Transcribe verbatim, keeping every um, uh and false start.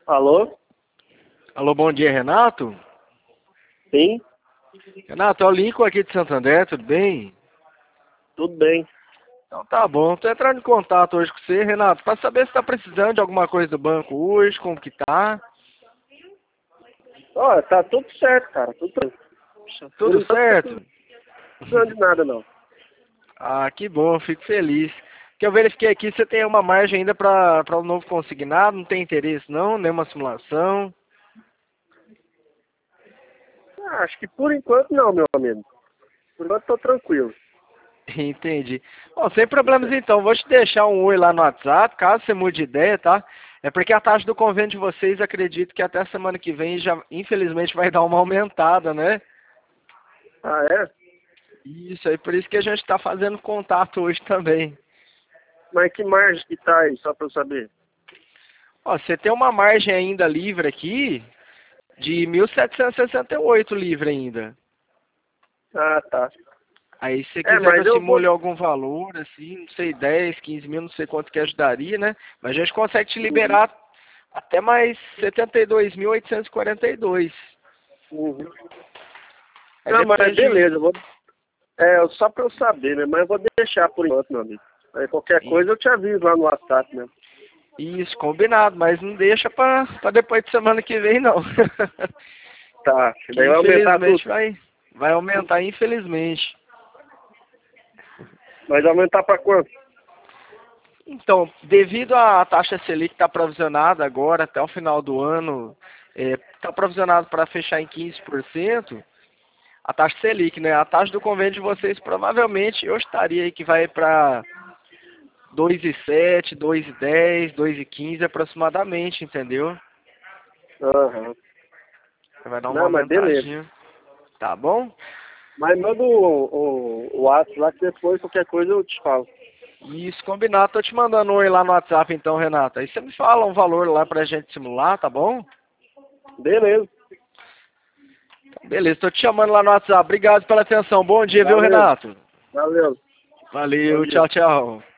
Alô? Alô, bom dia, Renato? Sim, Renato, é o Lincoln aqui de Santander, tudo bem? tudo bem. Então tá bom, tô entrando em contato hoje com você, Renato, para saber se tá precisando de alguma coisa do banco hoje, como que tá. Ó, tá tudo certo, cara. Tudo tranquilo. Por Tudo enquanto tá tudo certo? precisando de nada, não. Ah, que bom, fico feliz. Que eu verifiquei aqui, você tem uma margem ainda para para o novo consignado, não tem interesse não, nenhuma simulação. Ah, acho que por enquanto não, meu amigo. Por enquanto tô tranquilo. Entendi. Bom, sem problemas então, vou te deixar um oi lá no WhatsApp, caso você mude de ideia, tá? É porque a taxa do convênio de vocês, acredito que até semana que vem já, infelizmente, vai dar uma aumentada, né? Ah, é? Isso aí, por isso que a gente está fazendo contato hoje também. Mas que margem que tá aí, só pra eu saber? Ó, você tem uma margem ainda livre aqui de mil setecentos e sessenta e oito livre ainda. Ah, tá. Aí se você É, quiser que mas eu eu vou... simule algum valor, assim, não sei, dez, quinze mil, não sei quanto que ajudaria, né? Mas a gente consegue te Uhum. liberar até mais setenta e dois mil oitocentos e quarenta e dois. Uhum. Aí Não, mas depende. beleza, eu vou... É, só pra eu saber, né? Mas eu vou deixar por enquanto, meu amigo. Aí qualquer coisa eu te aviso lá no WhatsApp, né? Isso, combinado, mas não deixa pra, pra depois de semana que vem, não. Tá, Que daí vai aumentar tudo. infelizmente vai, vai aumentar, infelizmente. Mas aumentar pra quanto? Então, devido à taxa Selic estar provisionada agora até o final do ano, está provisionado para fechar em quinze por cento, a taxa Selic, né? A taxa do convênio de vocês provavelmente eu estaria aí que vai para dois vírgula sete, dois vírgula dez, dois vírgula quinze aproximadamente, entendeu? Aham. Vai dar uma Não, mas beleza. aumentadinha. Tá bom? Mas manda o, o, o WhatsApp lá que depois qualquer coisa eu te falo. Isso, combinado. Tô te mandando um oi lá no WhatsApp então, Renata. Aí você me fala um valor lá pra gente simular, tá bom? Beleza. Beleza, tô te chamando lá no WhatsApp. Obrigado pela atenção. Bom dia, viu, Valeu. Renato? Valeu. Bom Valeu, dia. tchau, tchau.